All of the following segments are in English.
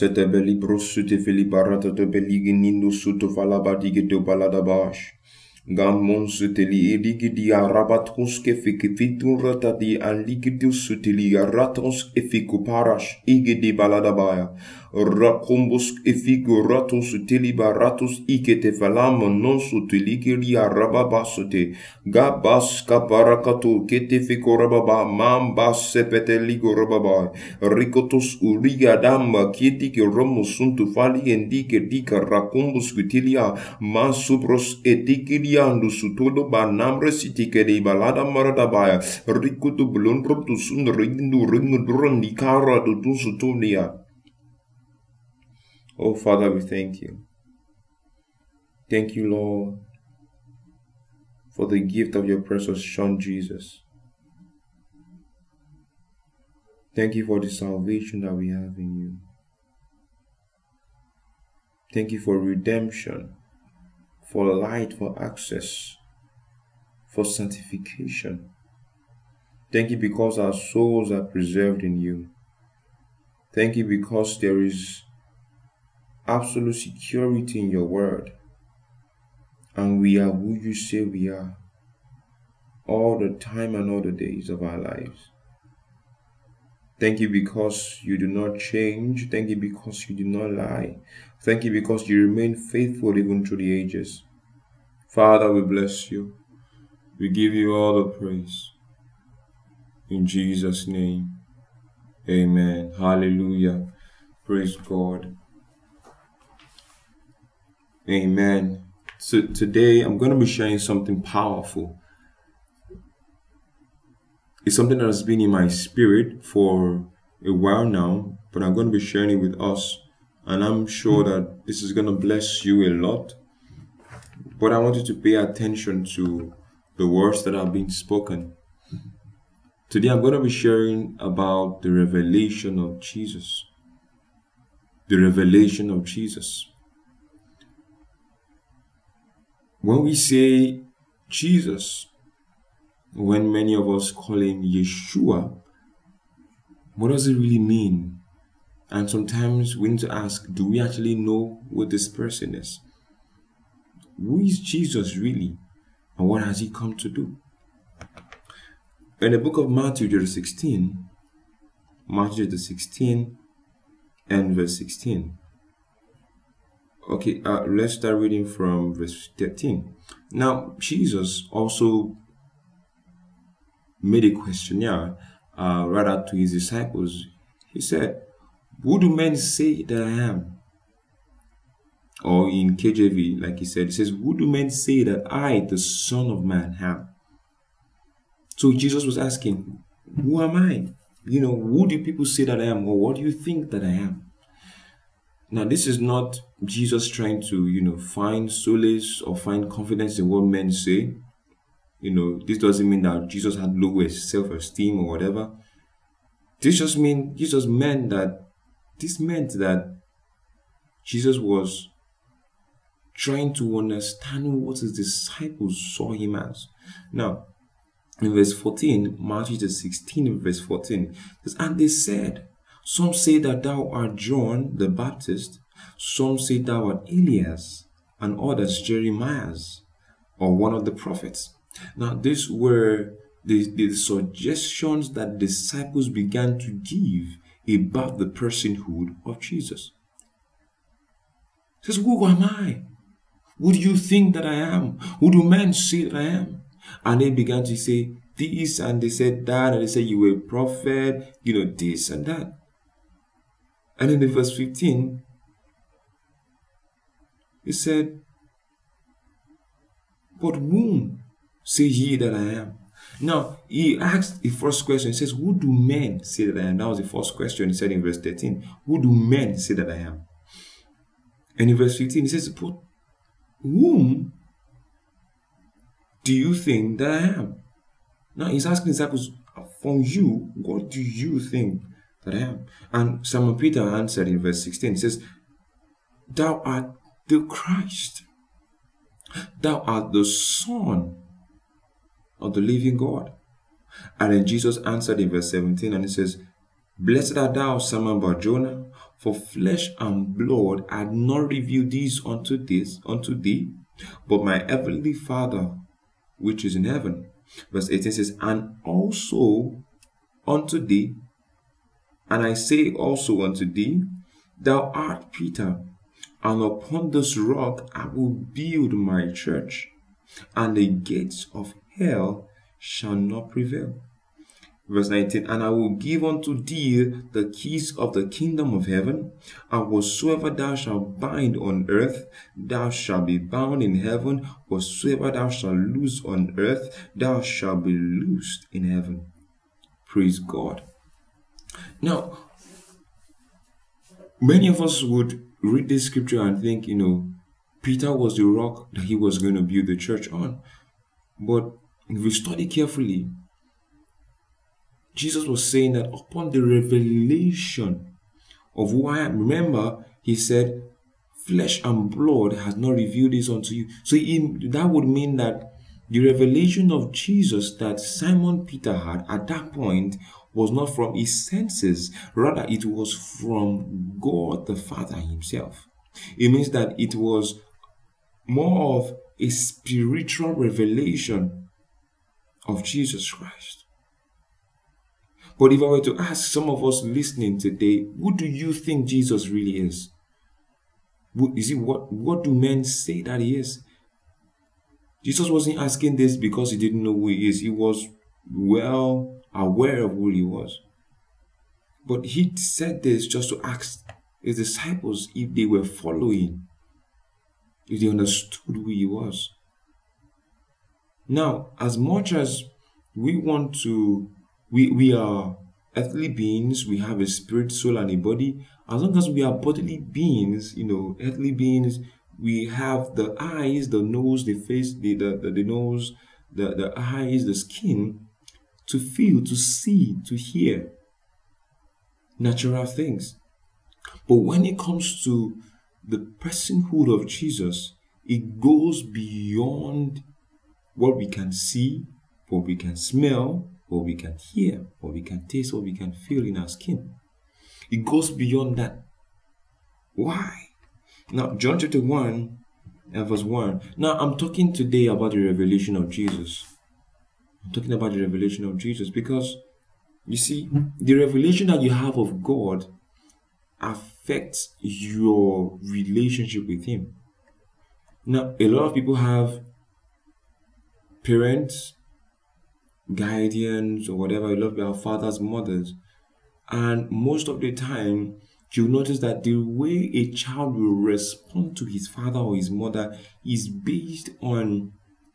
Setebeli brosute fili barata to beligi nindo suto falabadi to baladabash. Gamon suteli eligidi arabatos ke fikifitu ratadi an ligidu suteli aratos efiku parash igidi baladabaya. Rakumbus efiku ratos suteli baratos ikete falamo non suteligiri arababasute. Gabas kaparakato kete fikorababa mambas sepeteligo rababa. Rikotos uriga damba kiti ke romo suntu fali endike dika rakumbus kutilia mansubros etikilia ndusutodo banamre sitikede balada maradabaya rikutu blundro tu sun rindu duran nikara du sutulia. Oh Father, we thank you. Thank you, Lord, for the gift of your precious Son Jesus. Thank you for the salvation that we have in you. Thank you for redemption, for light, for access, for sanctification. Thank you because our souls are preserved in you. Thank you because there is absolute security in your word. And we are who you say we are all the time and all the days of our lives. Thank you because you do not change. Thank you because you do not lie. Thank you because you remain faithful even through the ages. Father, we bless you. We give you all the praise. In Jesus' name, amen. Hallelujah. Praise God. Amen. So today I'm going to be sharing something powerful. It's something that has been in my spirit for a while now, but I'm going to be sharing it with us. And I'm sure that this is going to bless you a lot. But I want you to pay attention to the words that have been spoken. Today I'm going to be sharing about the revelation of Jesus. The revelation of Jesus. When we say Jesus, when many of us call him Yeshua, what does it really mean? And sometimes we need to ask, do we actually know what this person is? Who is Jesus really? And what has he come to do? In the book of Matthew chapter 16, Matthew chapter 16 and verse 16. Okay, let's start reading from verse 13. Now, Jesus also made a questionnaire rather to his disciples. He said, who do men say that I am? Or in KJV, like he says, who do men say that I, the Son of Man, am? So Jesus was asking, who am I? Who do people say that I am? Or what do you think that I am? Now, this is not Jesus trying to, find solace or find confidence in what men say. This doesn't mean that Jesus had low self-esteem or whatever. This meant that Jesus was trying to understand what his disciples saw him as. Now, in verse 14, Matthew 16, verse 14, says, and they said, some say that thou art John the Baptist, some say thou art Elias, and others Jeremias, or one of the prophets. Now, these were the suggestions that disciples began to give about the personhood of Jesus. He says, who am I? Who do you think that I am? Who do men say that I am? And they began to say this, and they said that, and they said you were a prophet, this and that. And in the verse 15, he said, but whom say ye that I am? Now, he asked the first question. He says, who do men say that I am? That was the first question. He said in verse 13, who do men say that I am? And in verse 15, he says, but whom do you think that I am? Now, he's asking his disciples, from you, what do you think that I am? And Simon Peter answered in verse 16, he says, thou art the Christ. Thou art the Son of the living God. And then Jesus answered in verse 17, and he says, blessed art thou, Simon Bar-Jonah, For flesh and blood had not revealed this unto thee, but my heavenly Father which is in heaven. Verse 18 says, and also unto thee, and I say also unto thee, thou art Peter, and upon this rock I will build my church, and the gates of hell shall not prevail. Verse 19, and I will give unto thee the keys of the kingdom of heaven, and whatsoever thou shalt bind on earth, thou shalt be bound in heaven, whatsoever thou shalt loose on earth, thou shalt be loosed in heaven. Praise God. Now, many of us would read this scripture and think, Peter was the rock that he was going to build the church on. But if we study carefully, Jesus was saying that upon the revelation of who I am, remember, he said, flesh and blood has not revealed this unto you. So that would mean that the revelation of Jesus that Simon Peter had at that point was not from his senses, rather it was from God the Father himself. It means that it was more of a spiritual revelation of Jesus Christ. But if I were to ask some of us listening today, who do you think Jesus really is? What do men say that he is? Jesus wasn't asking this because he didn't know who he is. He was well aware of who he was. But he said this just to ask his disciples if they were following, if they understood who he was. Now, as much as we want to, we are earthly beings, we have a spirit, soul, and a body. As long as we are bodily beings, earthly beings, we have the eyes, the nose, the face, the nose, the eyes, the skin, to feel, to see, to hear natural things. But when it comes to the personhood of Jesus, it goes beyond what we can see, what we can smell, what we can hear, what we can taste, what we can feel in our skin. It goes beyond that. Why? Now, John chapter 1 and verse 1. Now, I'm talking today about the revelation of Jesus. I'm talking about the revelation of Jesus because, you see, the revelation that you have of God affects your relationship with him. Now, a lot of people have parents, guardians, or whatever. A lot of people have fathers, mothers. And most of the time, you'll notice that the way a child will respond to his father or his mother is based on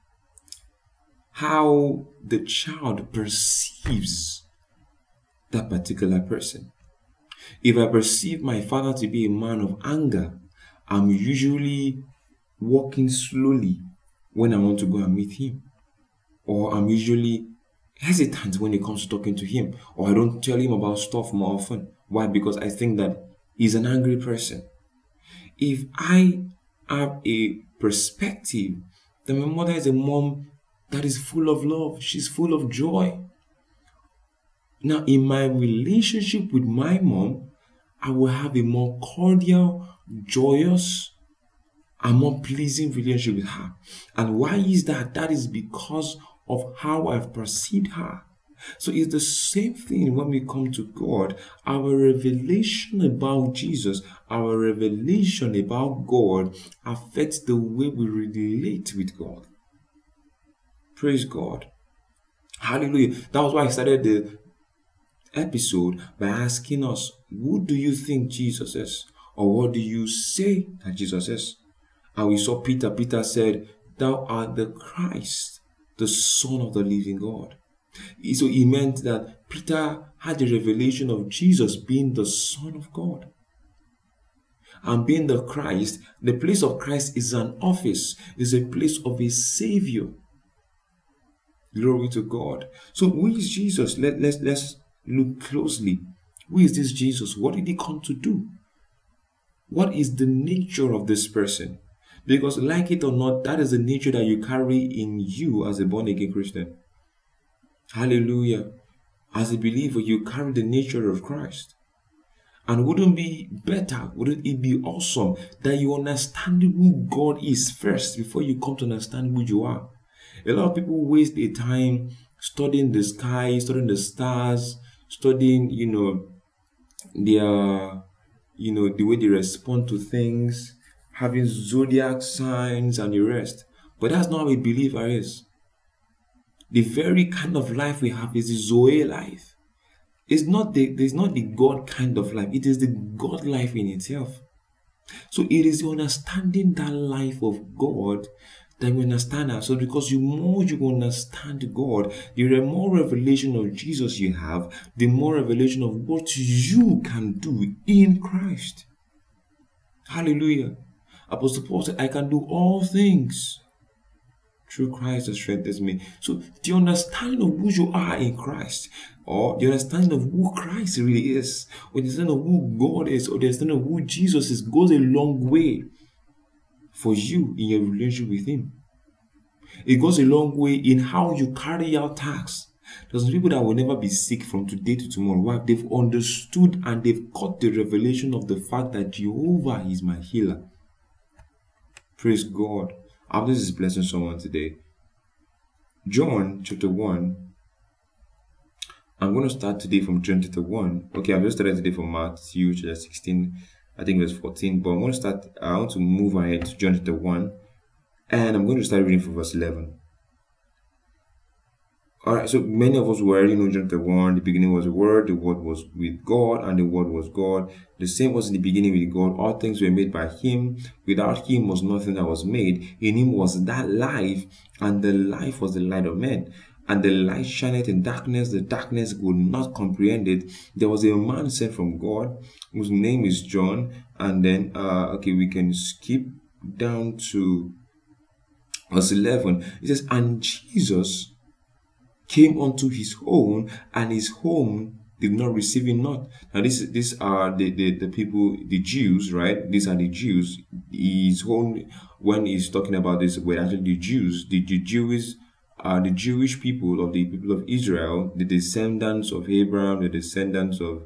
how the child perceives that particular person. If I perceive my father to be a man of anger, I'm usually walking slowly when I want to go and meet him. Or I'm usually hesitant when it comes to talking to him. Or I don't tell him about stuff more often. Why? Because I think that he's an angry person. If I have a perspective that my mother is a mom that is full of love, she's full of joy. Now, in my relationship with my mom, I will have a more cordial, joyous, and more pleasing relationship with her. And why is that? That is because of how I've perceived her. So it's the same thing when we come to God. Our revelation about Jesus, our revelation about God affects the way we relate with God. Praise God. Hallelujah. That was why I started the episode by asking us, who do you think Jesus is? Or what do you say that Jesus is? And we saw Peter. Peter said, thou art the Christ, the Son of the living God. So he meant that Peter had the revelation of Jesus being the Son of God. And being the Christ, the place of Christ is an office, is a place of a Savior. Glory to God. So who is Jesus? Let's look closely. Who is this Jesus? What did he come to do? What is the nature of this person? Because like it or not, that is the nature that you carry in you as a born-again Christian. Hallelujah. As a believer, you carry the nature of Christ. And wouldn't it be better, wouldn't it be awesome that you understand who God is first before you come to understand who you are? A lot of people waste their time studying the sky, studying the stars, studying, their, the way they respond to things, having zodiac signs and the rest. But that's not how a believer is. The very kind of life we have is the Zoe life. It's not the God kind of life. It is the God life in itself. So it is understanding that life of God that we understand ourselves, because the more you understand God, the more revelation of Jesus you have, the more revelation of what you can do in Christ. Hallelujah. Apostle Paul said, I can do all things through Christ that strengthens me. So the understanding of who you are in Christ, or the understanding of who Christ really is, or the understanding of who God is, or the understanding of who Jesus is, goes a long way for you in your relationship with Him. It goes a long way in how you carry out tasks. There's some people that will never be sick from today to tomorrow. Why? They've understood and they've got the revelation of the fact that Jehovah is my healer. Praise God. I hope this is blessing someone today. John chapter 1. I'm going to start today from John chapter 1. Okay, I'm just starting today from Matthew chapter 16, I think verse 14. But I want to move ahead to John chapter 1. And I'm going to start reading from verse 11. Alright, so many of us who already know John chapter 1. The beginning was the Word was with God, and the Word was God. The same was in the beginning with God. All things were made by Him. Without Him was nothing that was made. In Him was that life, and the life was the light of men. And the light shineth in darkness, the darkness could not comprehend it. There was a man sent from God, whose name is John. And then, we can skip down to verse 11. It says, and Jesus came unto his own, and his own did not receive him not. Now these are the people, the Jews, right? These are the Jews. His own, when he's talking about this, were actually the Jews, the Jewish people, of the people of Israel, the descendants of Abraham, the descendants of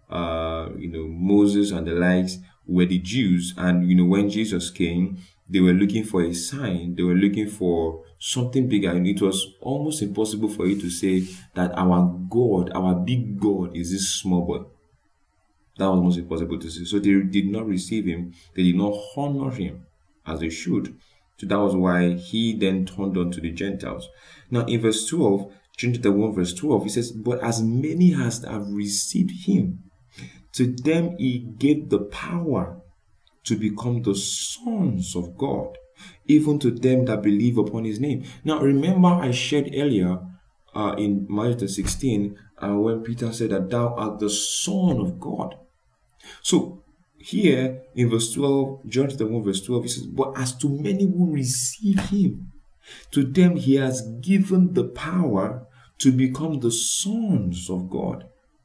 Moses and the likes, were the Jews. And when Jesus came, they were looking for a sign. They were looking for something bigger, and it was almost impossible for you to say that our God, our big God, is this small boy. That was almost impossible to say. So they did not receive him. They did not honor him as they should. So that was why he then turned on to the Gentiles. Now in verse 12, chapter 1 verse 12, he says, but as many as have received him, to them he gave the power to become the sons of God, even to them that believe upon his name. Now remember, I shared earlier in Matthew 16 when Peter said that thou art the Son of God. So here in verse 12, John chapter 1 verse 12, he says, but as to many who receive him, to them he has given the power to become the sons of God,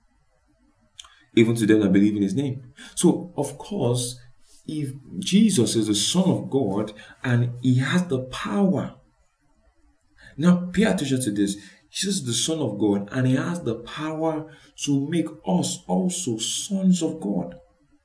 even to them that believe in his name. So of course, if Jesus is the Son of God and he has the power, now pay attention to this. Jesus is the Son of God and he has the power to make us also sons of God.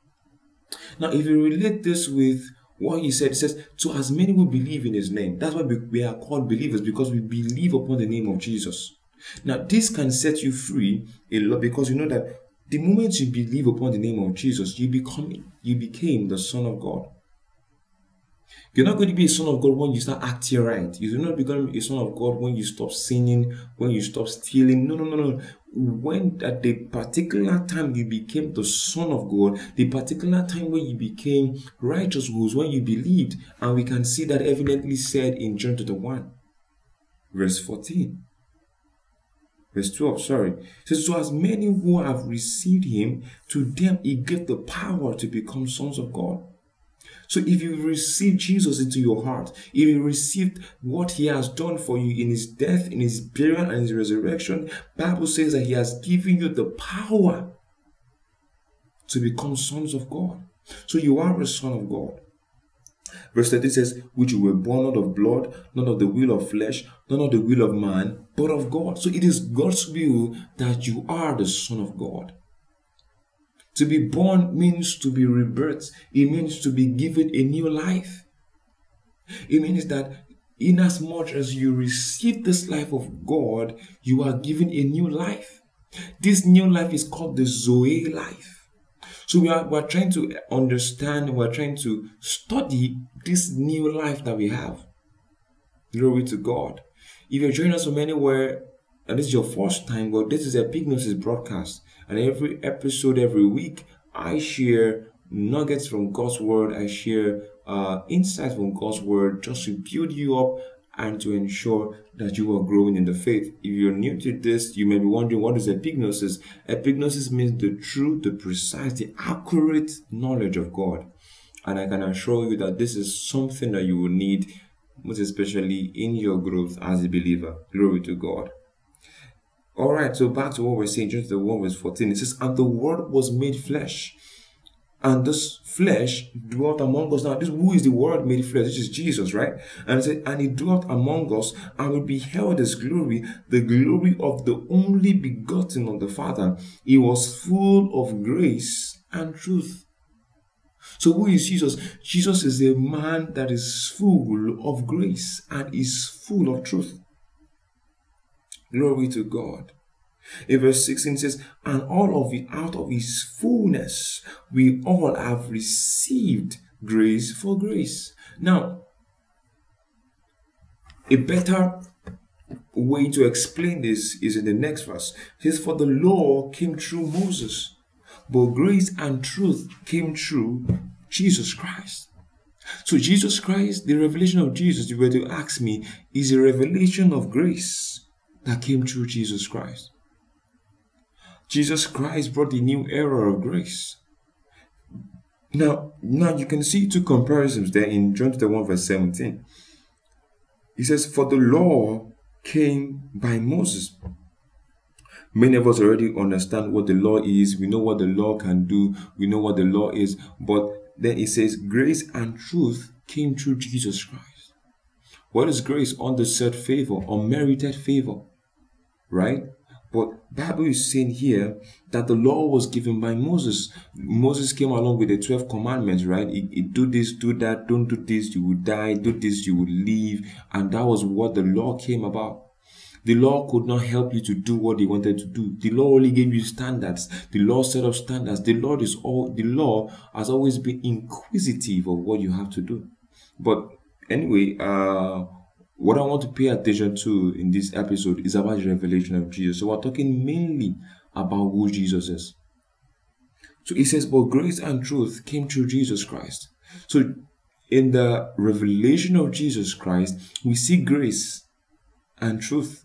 Now if you relate this with what he said, it says, to as many who believe in his name. That's why we are called believers, because we believe upon the name of Jesus. Now this can set you free a lot, because you know that the moment you believe upon the name of Jesus, you became the Son of God. You're not going to be a son of God when you start acting right. You're not becoming a son of God when you stop sinning, when you stop stealing. No. When at the particular time you became the Son of God, the particular time when you became righteous was when you believed. And we can see that evidently said in John chapter 1, verse 14. Verse 12, sorry. It says, so as many who have received him, to them he gave the power to become sons of God. So if you receive Jesus into your heart, if you received what he has done for you in his death, in his burial, and his resurrection, Bible says that he has given you the power to become sons of God. So you are a son of God. Verse 13 says, which you were born not of blood, not of the will of flesh, not of the will of man, but of God. So it is God's will that you are the Son of God. To be born means to be rebirthed. It means to be given a new life. It means that in as much as you receive this life of God, you are given a new life. This new life is called the Zoe life. So we're trying to understand, we're trying to study this new life that we have. Glory to God. If you're joining us from anywhere, and this is your first time, well, this is Epignosis broadcast. And every episode, every week, I share nuggets from God's Word. I share insights from God's Word just to build you up and to ensure that you are growing in the faith. If you're new to this, you may be wondering, what is epignosis? Epignosis means the true, the precise, the accurate knowledge of God. And I can assure you that this is something that you will need, most especially in your growth as a believer. Glory to God. All right, so back to what we're saying, just the 1 verse 14. It says, and the Word was made flesh, and this flesh dwelt among us. Now, this, who is the Word made flesh? This is Jesus, right? And it said, and he dwelt among us, and we beheld his glory, the glory of the only begotten of the Father. He was full of grace and truth. So who is Jesus? Jesus is a man that is full of grace and is full of truth. Glory to God. In verse 16 it says, and all of it, out of his fullness, we all have received grace for grace. Now, a better way to explain this is in the next verse. It says, for the law came through Moses, but grace and truth came through Jesus Christ. So Jesus Christ, the revelation of Jesus, if you were to ask me, is a revelation of grace that came through Jesus Christ. Jesus Christ brought the new era of grace. Now you can see two comparisons there in John 1 verse 17. He says, for the law came by Moses. Many of us already understand what the law is. We know what the law can do. We know what the law is. But then it says, grace and truth came through Jesus Christ. What is grace? Undeserved favor, unmerited favor. Right? But Bible is saying here that the law was given by Moses. Moses came along with the 12 commandments, right? He do this, do that, don't do this, you will die, do this, you will live. And that was what the law came about. The law could not help you to do what they wanted to do. The law only gave you standards. The law set up standards. The law has always been inquisitive of what you have to do. But anyway, what I want to pay attention to in this episode is about the revelation of Jesus. So we're talking mainly about who Jesus is. So it says, but grace and truth came through Jesus Christ. So in the revelation of Jesus Christ, we see grace and truth.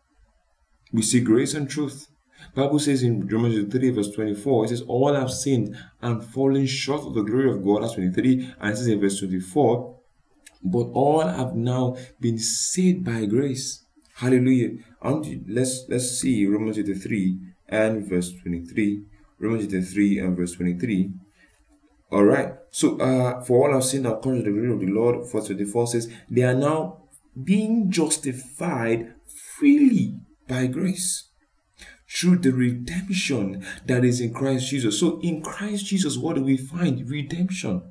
We see grace and truth. Bible says in Romans 3 verse 24, it says, all have sinned and fallen short of the glory of God. That's 23. And it says in verse 24, but all have now been saved by grace. Hallelujah. Let's see Romans 3 and verse 23. Romans 3 and verse 23. All right. So for all have sinned and come to the glory of the Lord. Verse 24 says, they are now being justified freely by grace through the redemption that is in Christ Jesus. So in Christ Jesus, what do we find? Redemption.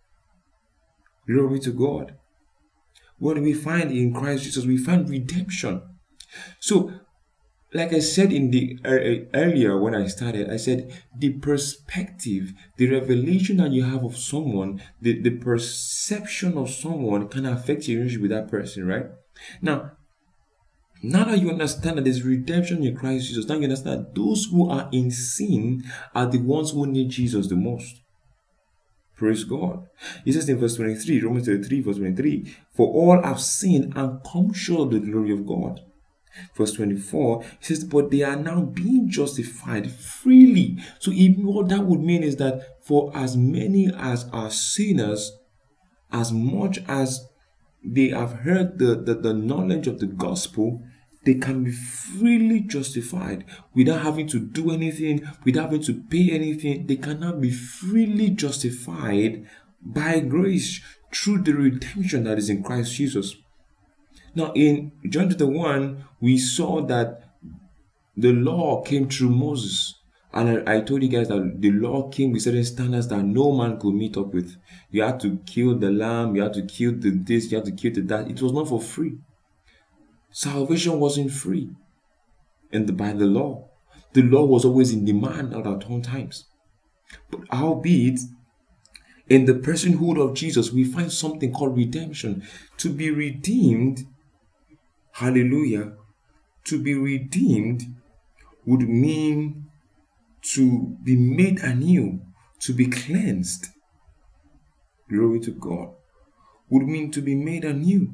Glory to God. What do we find in Christ Jesus? We find redemption. So, like I said in the earlier when I started, I said the perspective, the revelation that you have of someone, the perception of someone can affect your relationship with that person, right? Now that you understand that there's redemption in Christ Jesus, now you understand that those who are in sin are the ones who need Jesus the most. Praise God. He says in verse 23, Romans 33, verse 23, for all have sinned and come short of the glory of God. Verse 24, he says, but they are now being justified freely. So what that would mean is that for as many as are sinners, as much as they have heard the knowledge of the gospel, they can be freely justified without having to do anything, without having to pay anything. They cannot be freely justified by grace through the redemption that is in Christ Jesus. Now in John 1, we saw that the law came through Moses, And I told you guys that the law came with certain standards that no man could meet up with. You had to kill the lamb, you had to kill the this, you had to kill the that. It was not for free. Salvation wasn't free by the law. The law was always in demand at all times. But howbeit, in the personhood of Jesus, we find something called redemption. To be redeemed, hallelujah, to be redeemed would mean to be made anew, to be cleansed. Glory to God. Would mean to be made anew,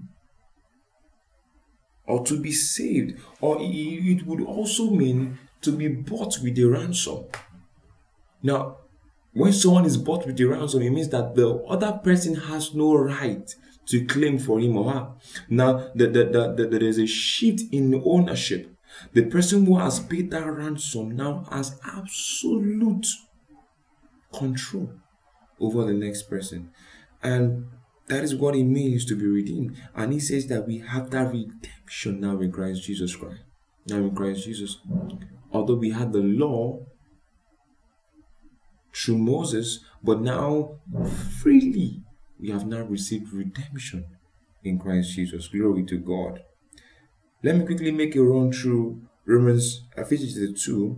or to be saved, or it would also mean to be bought with a ransom. Now, when someone is bought with a ransom, it means that the other person has no right to claim for him or her. Now, there is a shift in ownership. The person who has paid that ransom now has absolute control over the next person. And that is what it means to be redeemed. And he says that we have that redemption now in Christ Jesus Christ. Now in Christ Jesus. Although we had the law through Moses, but now freely we have now received redemption in Christ Jesus. Glory to God. Let me quickly make a run through Ephesians 2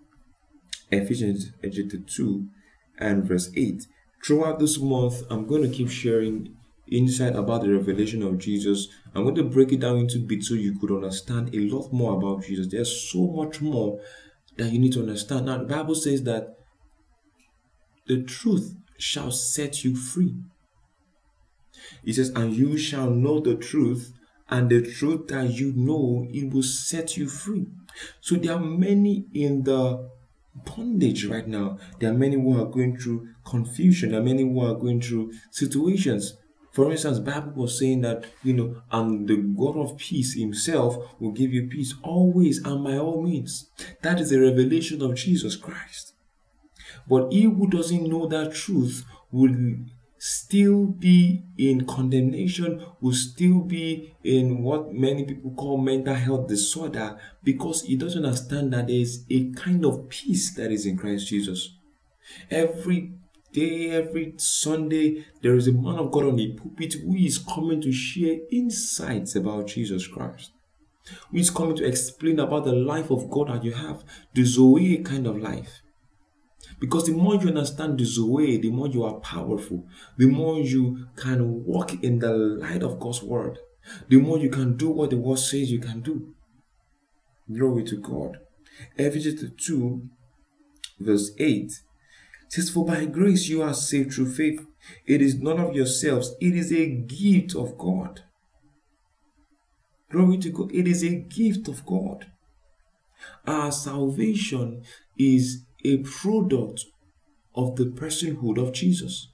and verse 8. Throughout this month, I'm going to keep sharing insight about the revelation of Jesus. I'm going to break it down into bits so you could understand a lot more about Jesus. There's so much more that you need to understand. Now, the Bible says that the truth shall set you free. It says, and you shall know the truth, and the truth that you know, it will set you free. So there are many in the bondage right now. There are many who are going through confusion. There are many who are going through situations. For instance, Bible was saying that, and the God of peace himself will give you peace always and by all means. That is the revelation of Jesus Christ. But he who doesn't know that truth will still be in condemnation, will still be in what many people call mental health disorder, because he doesn't understand that there is a kind of peace that is in Christ Jesus. Every day, every Sunday, there is a man of God on the pulpit who is coming to share insights about Jesus Christ, who is coming to explain about the life of God that you have, the Zoe kind of life. Because the more you understand the Zoe, the more you are powerful, the more you can walk in the light of God's word, the more you can do what the word says you can do. Glory to God. Ephesians 2 verse 8 says, for by grace you are saved through faith. It is none of yourselves, it is a gift of God. Glory to God. It is a gift of God. Our salvation is a product of the personhood of Jesus.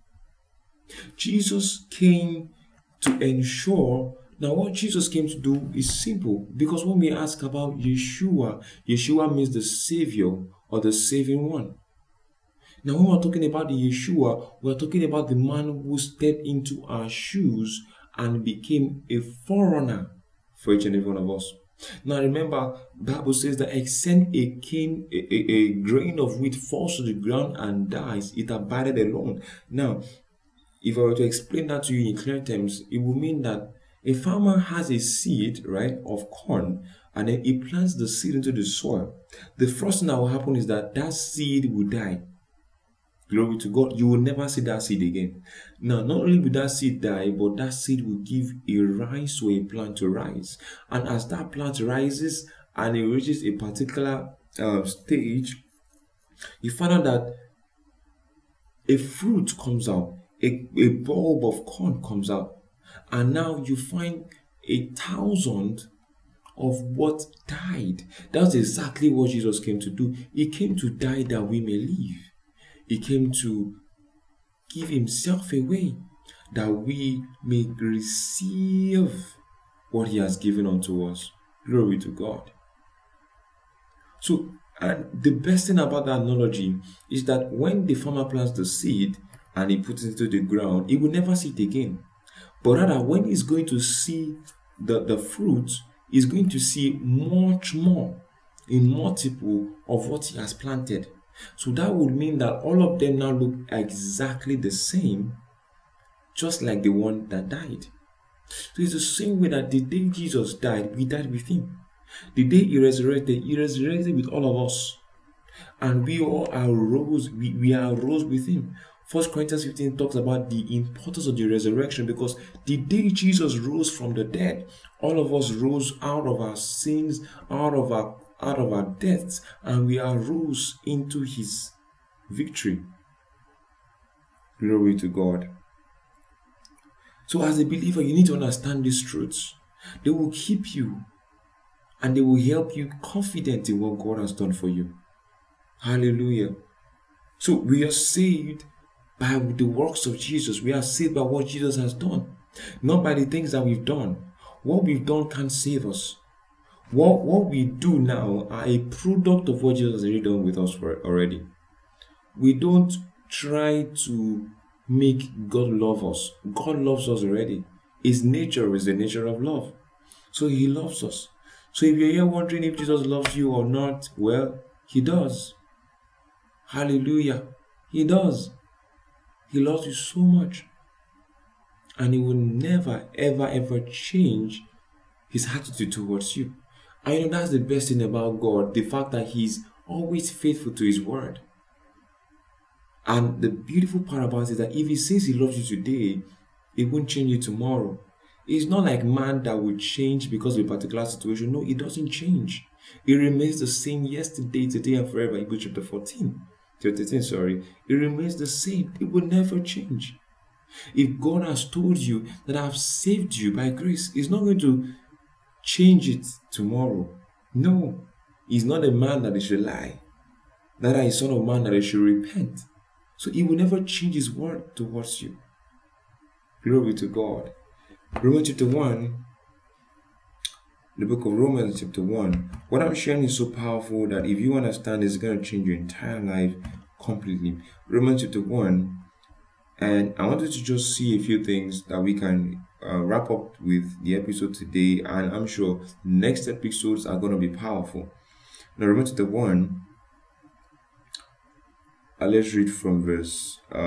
Jesus came to ensure. Now, what Jesus came to do is simple, because when we ask about Yeshua, Yeshua means the Savior or the saving one. Now, when we're talking about the Yeshua, we're talking about the man who stepped into our shoes and became a forerunner for each and every one of us. Now remember, Bible says that except a grain of wheat falls to the ground and dies, it abided alone. Now, if I were to explain that to you in clear terms, it would mean that a farmer has a seed, right, of corn, and then he plants the seed into the soil. The first thing that will happen is that seed will die. Glory to God. You will never see that seed again. Now, not only will that seed die, but that seed will give a rise to a plant to rise. And as that plant rises and it reaches a particular stage, you find out that a fruit comes out, a bulb of corn comes out. And now you find 1,000 of what died. That's exactly what Jesus came to do. He came to die that we may live. He came to give himself away that we may receive what he has given unto us. Glory to God. So, and the best thing about that analogy is that when the farmer plants the seed and he puts it into the ground, he will never see it again. But rather, when he's going to see the fruit, he's going to see much more. in multiple of what he has planted. So that would mean that all of them now look exactly the same, just like the one that died. So it's the same way that the day Jesus died, we died with him. The day he resurrected with all of us. And we all are rose, we are rose with him. 1 Corinthians 15 talks about the importance of the resurrection, because the day Jesus rose from the dead, all of us rose out of our sins, out of our deaths, and we are rose into his victory. Glory to God. So as a believer, you need to understand these truths. They will keep you and they will help you confident in what God has done for you. Hallelujah. So we are saved by the works of Jesus. We are saved by what Jesus has done, not by the things that we've done. What we've done can't save us. What we do now are a product of what Jesus has already done with us already. We don't try to make God love us. God loves us already. His nature is the nature of love. So he loves us. So if you're here wondering if Jesus loves you or not, well, he does. Hallelujah. He does. He loves you so much. And he will never, ever, ever change his attitude towards you. And that's the best thing about God, the fact that he's always faithful to his word. And the beautiful part about it is that if he says he loves you today, it won't change you tomorrow. It's not like man that will change because of a particular situation. No, it doesn't change. It remains the same yesterday, today, and forever. Hebrews chapter 13. It remains the same. It will never change. If God has told you that I have saved you by grace, he's not going to change it tomorrow. No, he's not a man that he should lie. Neither is son of man that he should repent. So he will never change his word towards you. Glory to God. Romans chapter 1, the book of Romans chapter 1. What I'm sharing is so powerful that if you understand, it's going to change your entire life completely. Romans chapter 1. And I wanted to just see a few things that we can wrap up with the episode today. And I'm sure next episodes are going to be powerful. Now, Romans chapter 1. Let's read from verse 3.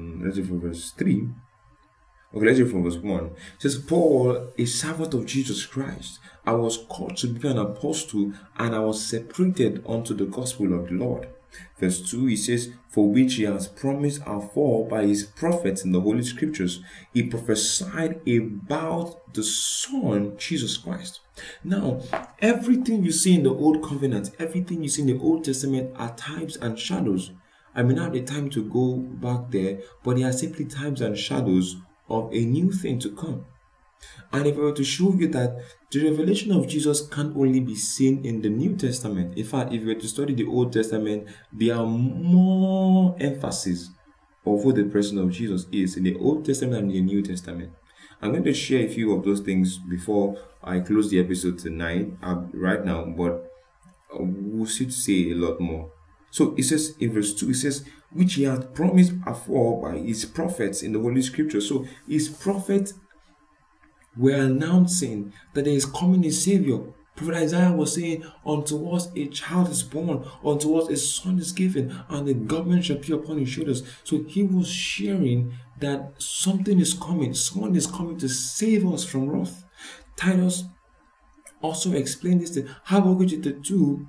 Okay, let's read from verse 1. It says, Paul, a servant of Jesus Christ, I was called to be an apostle, and I was separated unto the gospel of the Lord. Verse 2, he says, for which he has promised afore by his prophets in the Holy Scriptures. He prophesied about the Son, Jesus Christ. Now, everything you see in the Old Covenant, everything you see in the Old Testament are types and shadows. I may not have the time to go back there, but they are simply types and shadows of a new thing to come. And if I were to show you that the revelation of Jesus can't only be seen in the New Testament. In fact, if you were to study the Old Testament, there are more emphasis of who the person of Jesus is in the Old Testament and the New Testament. I'm going to share a few of those things before I close the episode tonight, right now, but we'll still say a lot more. So it says in verse 2, it says, which he had promised afore by his prophets in the Holy Scripture. So his prophets were announcing that there is coming a Savior. Prophet Isaiah was saying, unto us a child is born, unto us a son is given, and the government shall be upon his shoulders. So he was sharing that something is coming. Someone is coming to save us from wrath. Titus also explained this thing. Habakkuk chapter 2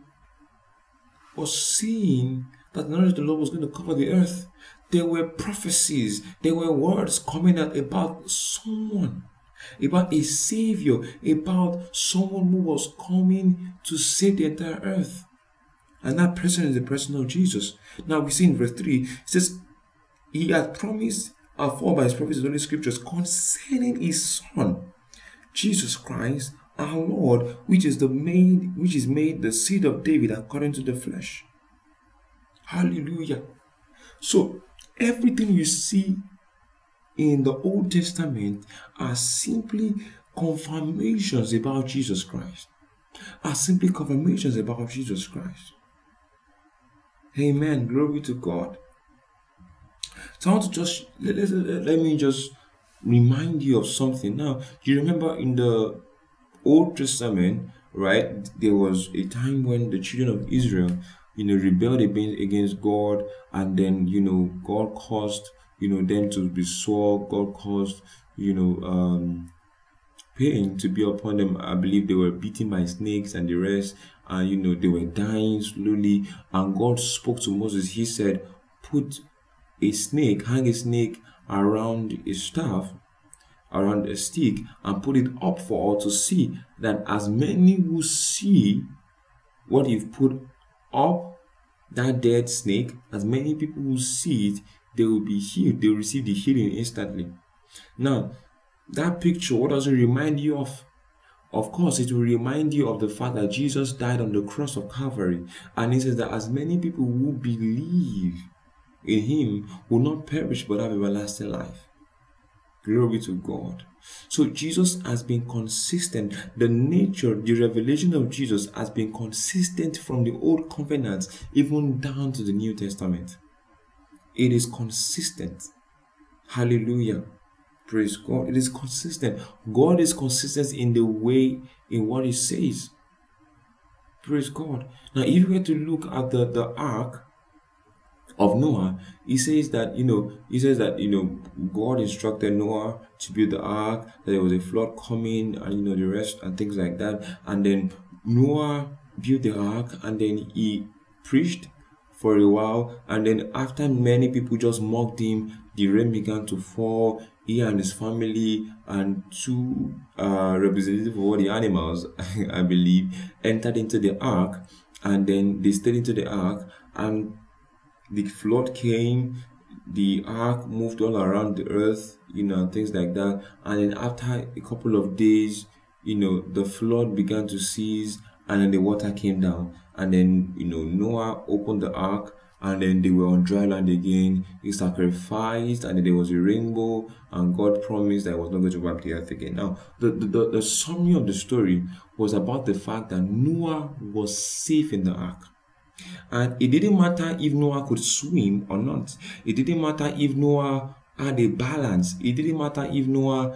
was seeing that the knowledge of the Lord was going to cover the earth. There were prophecies, there were words coming out about someone, about a Savior, about someone who was coming to save the entire earth. And that person is the person of Jesus. Now we see in verse 3, it says, he had promised afore by his prophets in the Holy Scriptures concerning his Son, Jesus Christ, our Lord, which is made the seed of David according to the flesh. Hallelujah. So everything you see in the Old Testament are simply confirmations about Jesus Christ. Amen. Glory to God. So I want to just let me just remind you of something. Now, you remember in the Old Testament, right? There was a time when the children of Israel, rebelled against God, and then, God caused, them to be sore. God caused, pain to be upon them. I believe they were beaten by snakes and the rest, and they were dying slowly. And God spoke to Moses. He said, "Put hang a snake around a staff, around a stick, and put it up for all to see, that as many who see what you've put up, that dead snake, as many people who see it, they will be healed. They will receive the healing instantly." Now, that picture, what does it remind you of? Of course, it will remind you of the fact that Jesus died on the cross of Calvary. And it says that as many people who believe in him will not perish but have everlasting life. Glory to God. So Jesus has been consistent. The revelation of Jesus has been consistent from the old covenant even down to the New Testament. It is consistent. Hallelujah. Praise God. It is consistent. God is consistent in what he says. Praise God. Now, if you were to look at the ark of Noah, he says that God instructed Noah to build the ark, that there was a flood coming, and the rest and things like that. And then Noah built the ark, and then he preached for a while, and then after many people just mocked him, the rain began to fall. He and his family and two representatives of all the animals, I believe, entered into the ark, and then they stayed into the ark, and the flood came. The ark moved all around the earth, and things like that. And then after a couple of days, the flood began to cease, and then the water came down. And then, Noah opened the ark, and then they were on dry land again. He sacrificed, and then there was a rainbow, and God promised that he was not going to wipe the earth again. Now, the summary of the story was about the fact that Noah was safe in the ark. And it didn't matter if Noah could swim or not. It didn't matter if Noah had a balance. It didn't matter if Noah,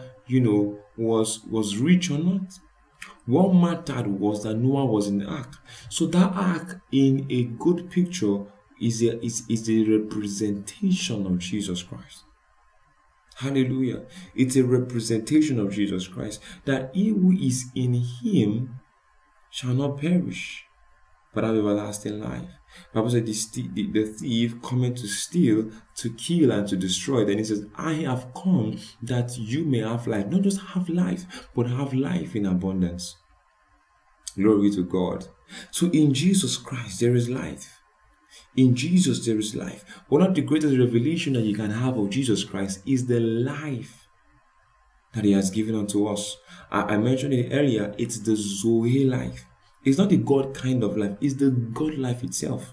was rich or not. What mattered was that Noah was in the ark. So that ark, in a good picture, is a representation of Jesus Christ. Hallelujah. It's a representation of Jesus Christ, that he who is in him shall not perish, but have everlasting life. The Bible said the thief cometh to steal, to kill, and to destroy. Then he says, I have come that you may have life. Not just have life, but have life in abundance. Glory to God. So in Jesus Christ, there is life. In Jesus, there is life. One of the greatest revelation that you can have of Jesus Christ is the life that he has given unto us. I mentioned it earlier. It's the Zoe life. It's not the God kind of life. It's the God life itself.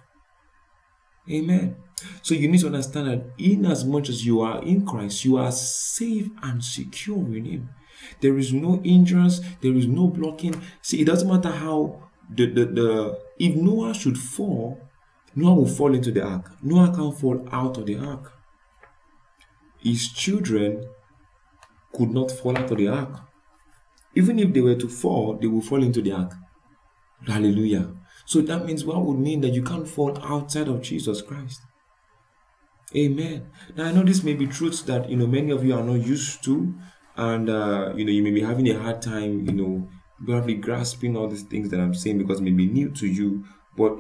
Amen. So you need to understand that in as much as you are in Christ, you are safe and secure in him. There is no hindrance. There is no blocking. See, it doesn't matter how if Noah should fall, Noah will fall into the ark. Noah can't fall out of the ark. His children could not fall out of the ark. Even if they were to fall, they will fall into the ark. Hallelujah. So that means what would mean that you can't fall outside of Jesus Christ. Amen. Now I know this may be truths that many of you are not used to, and you may be having a hard time probably grasping all these things that I'm saying because it may be new to you. But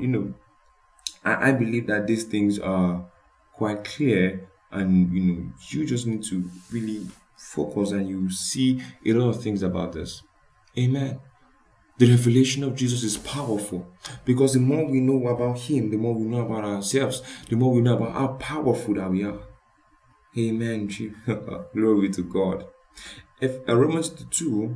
I believe that these things are quite clear, and you just need to really focus, and you see a lot of things about this. Amen. The revelation of Jesus is powerful, because the more we know about him, the more we know about ourselves, the more we know about how powerful that we are. Amen. Glory to God. If Romans 2.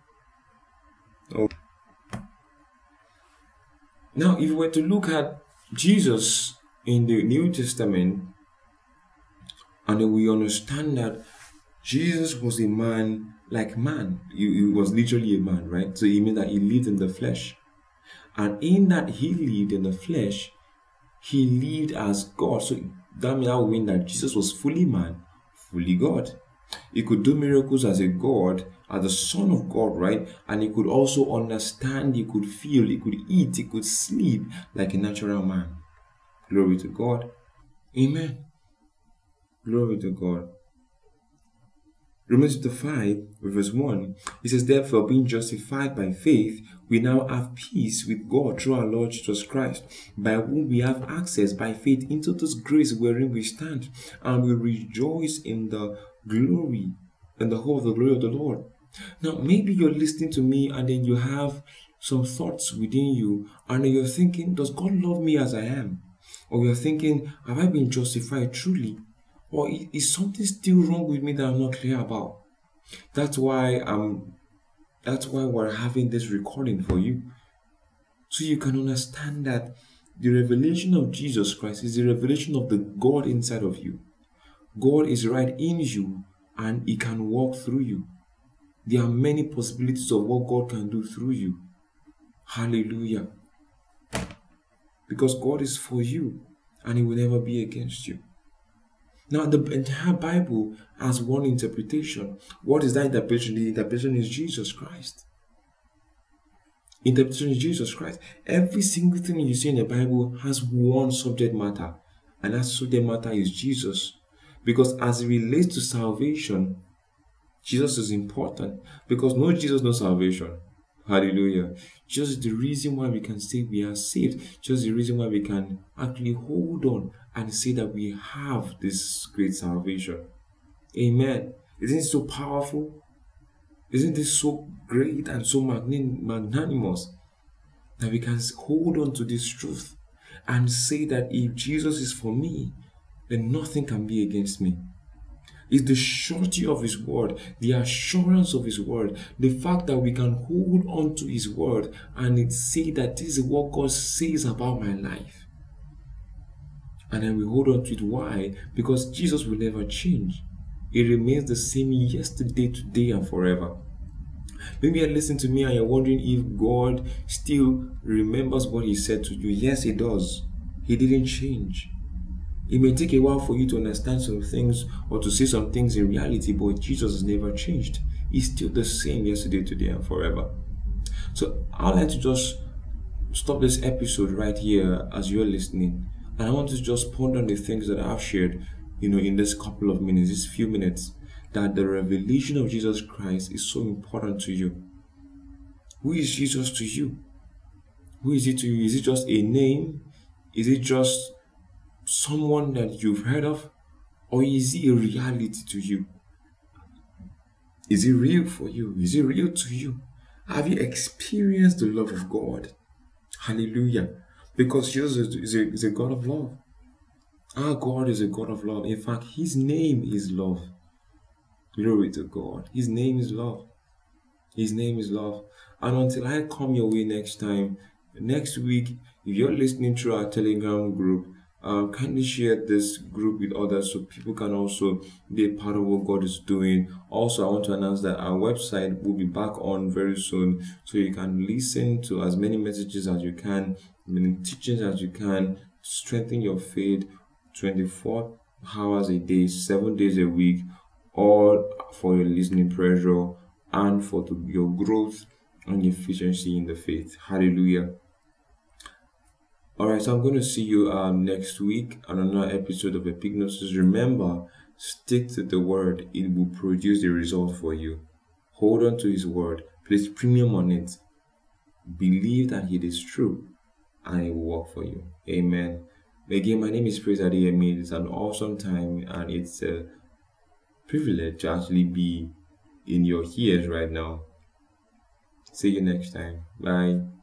Now, if you were to look at Jesus in the New Testament, and then we understand that Jesus was a man like man. He was literally a man, right? So it means that he lived in the flesh. And in that he lived in the flesh, he lived as God. So that would mean that Jesus was fully man, fully God. He could do miracles as a God, as the Son of God, right? And he could also understand, he could feel, he could eat, he could sleep like a natural man. Glory to God. Amen. Glory to God. Romans chapter 5, verse 1, it says, therefore, being justified by faith, we now have peace with God through our Lord Jesus Christ, by whom we have access by faith into this grace wherein we stand, and we rejoice in the glory, and the hope of the glory of the Lord. Now, maybe you're listening to me and then you have some thoughts within you, and you're thinking, does God love me as I am? Or you're thinking, have I been justified truly? Or is something still wrong with me that I'm not clear about? That's why we're having this recording for you. So you can understand that the revelation of Jesus Christ is the revelation of the God inside of you. God is right in you and He can walk through you. There are many possibilities of what God can do through you. Hallelujah. Because God is for you and He will never be against you. Now, the entire Bible has one interpretation. What is that interpretation? The interpretation is Jesus Christ. Interpretation is Jesus Christ. Every single thing you see in the Bible has one subject matter, and that subject matter is Jesus. Because as it relates to salvation, Jesus is important. Because no Jesus, no salvation. Hallelujah. Just the reason why we can say we are saved. Just the reason why we can actually hold on and say that we have this great salvation. Amen. Isn't it so powerful? Isn't this so great and so magnanimous that we can hold on to this truth and say that if Jesus is for me, then nothing can be against me? It's the surety of His word, the assurance of His word, the fact that we can hold on to His word and say that this is what God says about my life. And then we hold on to it. Why? Because Jesus will never change. He remains the same yesterday, today, and forever. Maybe you're listening to me and you're wondering if God still remembers what He said to you. Yes, He does. He didn't change. It may take a while for you to understand some things or to see some things in reality, but Jesus has never changed. He's still the same yesterday, today, and forever. So I'd like to just stop this episode right here as you're listening. And I want to just ponder on the things that I've shared, in this couple of minutes, these few minutes, that the revelation of Jesus Christ is so important to you. Who is Jesus to you? Who is He to you? Is it just a name? Is it just someone that you've heard of? Or is He a reality to you? Is He real for you? Is He real to you? Have you experienced the love of God? Hallelujah. Because Jesus is a God of love. Our God is a God of love. In fact, His name is love. Glory to God. His name is love. His name is love. And until I come your way next week, if you're listening through our Telegram group, kindly share this group with others so people can also be a part of what God is doing. Also, I want to announce that our website will be back on very soon, so you can listen to as many messages as you can, many teachings as you can, to strengthen your faith 24 hours a day, 7 days a week, all for your listening pleasure and for your growth and efficiency in the faith. Hallelujah. Alright, so I'm going to see you next week on another episode of Epignosis. Remember, stick to the word. It will produce the result for you. Hold on to His word. Place premium on it. Believe that it is true and it will work for you. Amen. Again, my name is Praise Adeyemi. It's an awesome time and it's a privilege to actually be in your ears right now. See you next time. Bye.